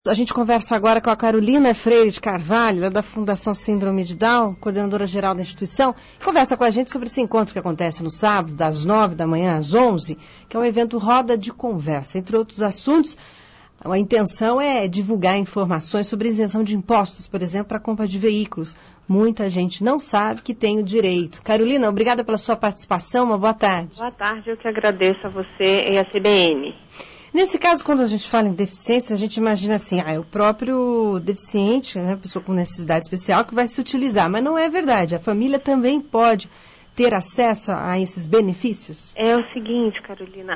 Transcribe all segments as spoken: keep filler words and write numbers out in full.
A gente conversa agora com a Carolina Freire de Carvalho, da Fundação Síndrome de Down, coordenadora geral da instituição. Conversa com a gente sobre esse encontro que acontece no sábado, das nove da manhã às onze, que é um evento Roda de Conversa. Entre outros assuntos, a intenção é divulgar informações sobre isenção de impostos, por exemplo, para a compra de veículos. Muita gente não sabe que tem o direito. Carolina, obrigada pela sua participação. Uma boa tarde. Boa tarde, eu que agradeço a você e a C B N. Nesse caso, quando a gente fala em deficiência, a gente imagina assim, ah, é o próprio deficiente, né, a pessoa com necessidade especial que vai se utilizar, mas não é verdade. A família também pode ter acesso a, a esses benefícios? É o seguinte, Carolina,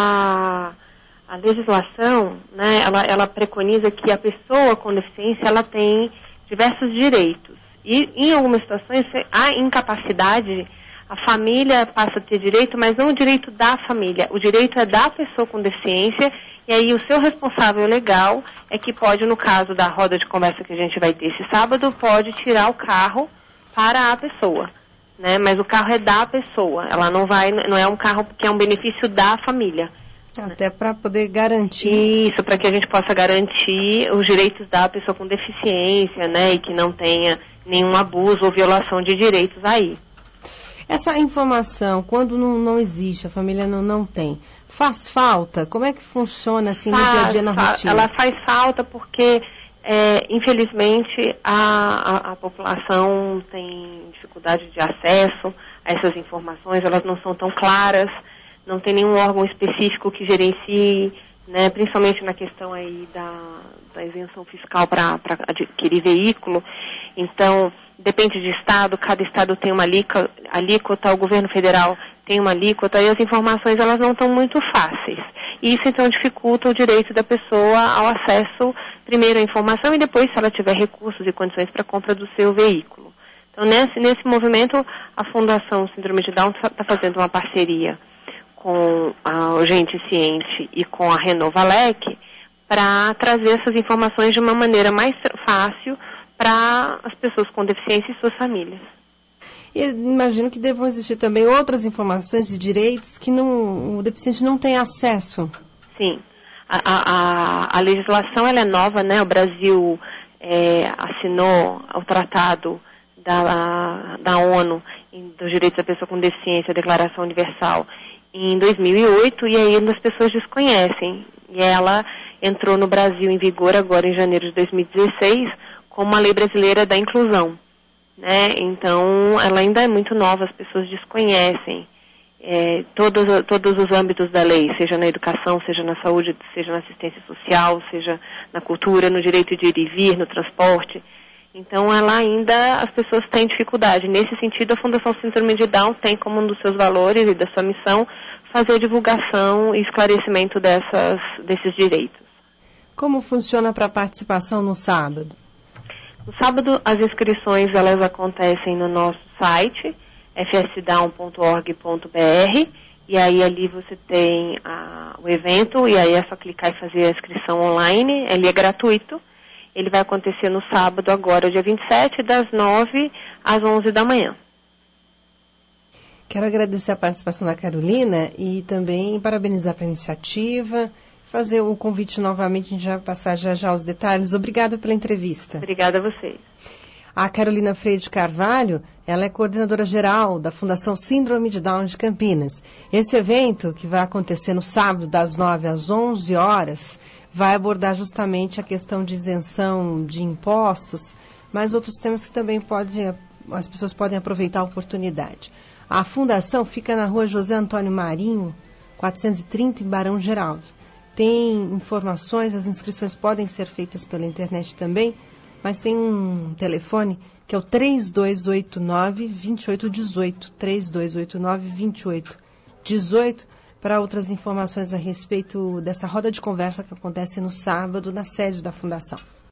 a, a legislação, né, ela, ela preconiza que a pessoa com deficiência, ela tem diversos direitos. E em algumas situações, a incapacidade, a família passa a ter direito, mas não o direito da família. O direito é da pessoa com deficiência, e aí o seu responsável legal é que pode, no caso da roda de conversa que a gente vai ter esse sábado, pode tirar o carro para a pessoa, né? Mas o carro é da pessoa, ela não vai, não é um carro que é um benefício da família. Até para poder garantir. Isso, para que a gente possa garantir os direitos da pessoa com deficiência, né? E que não tenha nenhum abuso ou violação de direitos aí. Essa informação, quando não, não existe, a família não, não tem, faz falta? Como é que funciona assim faz, no dia a dia na rotina? Ela faz falta porque, é, infelizmente, a, a, a população tem dificuldade de acesso a essas informações, elas não são tão claras, não tem nenhum órgão específico que gerencie, né, principalmente na questão aí da, da isenção fiscal para adquirir veículo. Então, depende de estado, cada estado tem uma alíquota, o governo federal tem uma alíquota, e as informações elas não estão muito fáceis. E isso então dificulta o direito da pessoa ao acesso, primeiro à informação e depois, se ela tiver recursos e condições para a compra do seu veículo. Então, nesse, nesse movimento, a Fundação Síndrome de Down está fazendo uma parceria com a Gente Ciente e com a Renovalec para trazer essas informações de uma maneira mais fácil para as pessoas com deficiência e suas famílias. E imagino que devam existir também outras informações e direitos que não, o deficiente não tem acesso. Sim. A, a, a legislação ela é nova, né? O Brasil é, assinou o Tratado da, da ONU dos Direitos da Pessoa com Deficiência, a Declaração Universal, em dois mil e oito, e ainda as pessoas desconhecem. E ela entrou no Brasil em vigor agora em janeiro de dois mil e dezesseis, como a Lei Brasileira da Inclusão, né? Então, ela ainda é muito nova, as pessoas desconhecem é, todos, todos os âmbitos da lei, seja na educação, seja na saúde, seja na assistência social, seja na cultura, no direito de ir e vir, no transporte. Então, ela ainda, as pessoas têm dificuldade. Nesse sentido, a Fundação Síndrome de Down tem como um dos seus valores e da sua missão fazer a divulgação e esclarecimento dessas, desses direitos. Como funciona para a participação no sábado? No sábado, as inscrições elas acontecem no nosso site, f s down ponto org ponto b r, e aí ali você tem a, o evento, e aí é só clicar e fazer a inscrição online, ele é gratuito. Ele vai acontecer no sábado agora, dia vinte e sete, das nove às onze da manhã. Quero agradecer a participação da Carolina e também parabenizar pela iniciativa, fazer um convite novamente, a gente já vai passar já já os detalhes. Obrigada pela entrevista. Obrigada a vocês. A Carolina Freire de Carvalho, ela é coordenadora geral da Fundação Síndrome de Down de Campinas. Esse evento, que vai acontecer no sábado, das nove às onze horas, vai abordar justamente a questão de isenção de impostos, mas outros temas que também pode, as pessoas podem aproveitar a oportunidade. A fundação fica na rua José Antônio Marinho, quatrocentos e trinta, em Barão Geraldo. Tem informações, as inscrições podem ser feitas pela internet também, mas tem um telefone que é o três dois oito nove, dois oito um oito, três dois oito nove, dois oito um oito, para outras informações a respeito dessa roda de conversa que acontece no sábado na sede da Fundação.